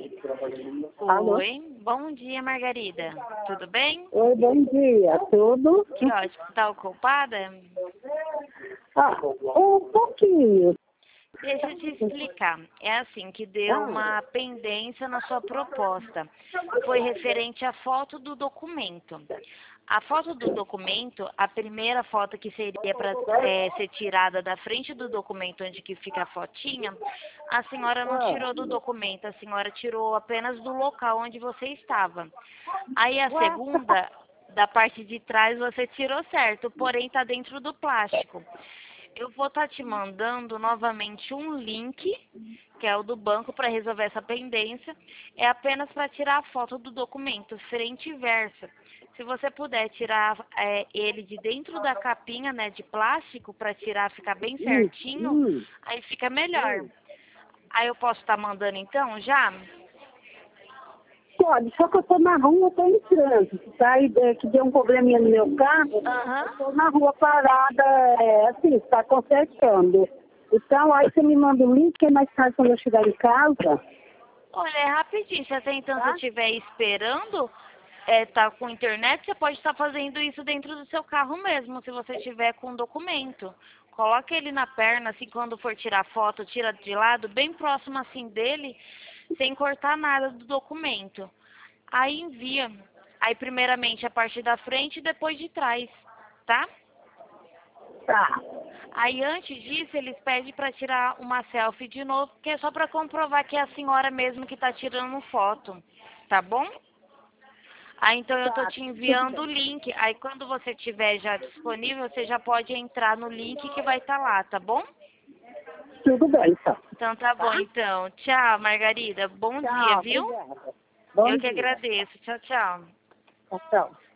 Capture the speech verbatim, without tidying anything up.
Alô? Oi, bom dia, Margarida. Tudo bem? Oi, bom dia. Tudo? Que ótimo. Tá ocupada? Ah, um pouquinho. Deixa eu te explicar. É assim que deu uma pendência na sua proposta. Foi referente à foto do documento. A foto do documento, a primeira foto que seria para é, ser tirada da frente do documento, onde que fica a fotinha, a senhora não tirou do documento, a senhora tirou apenas do local onde você estava. Aí a segunda, da parte de trás, você tirou certo, porém está dentro do plástico. Eu vou estar te mandando novamente um link, que é o do banco, para resolver essa pendência. É apenas para tirar a foto do documento, frente e verso. Se você puder tirar é, ele de dentro da capinha, né, de plástico, para tirar, ficar bem Hum, certinho, hum. aí fica melhor. Aí eu posso estar mandando então, já? Pode, só que eu tô na rua, eu tô em trânsito, tá? E, é, que deu um probleminha no meu carro, Aham. eu tô na rua parada, é, assim, tá consertando. Então, aí você me manda o link, que é mais tarde quando eu chegar em casa. Olha, é rapidinho. Se até então você Tá? estiver esperando, é, tá com internet, você pode estar fazendo isso dentro do seu carro mesmo, se você tiver com documento. Coloca ele na perna, assim, quando for tirar foto, tira de lado, bem próximo assim dele, sem cortar nada do documento. Aí envia. Aí primeiramente a parte da frente e depois de trás, tá? Tá. Aí antes disso eles pedem para tirar uma selfie de novo, que é só para comprovar que é a senhora mesmo que está tirando foto, tá bom? Aí então eu tô Tá, te tudo enviando o bem. link. Aí quando você tiver já disponível, você já pode entrar no link que vai estar lá, tá bom? Tudo bem, então. Então tá bom Tá? então. Tchau, Margarida. Bom dia, Tchau, viu? obrigada. Bom Eu que dia. agradeço. Tchau, tchau. Tchau, tchau.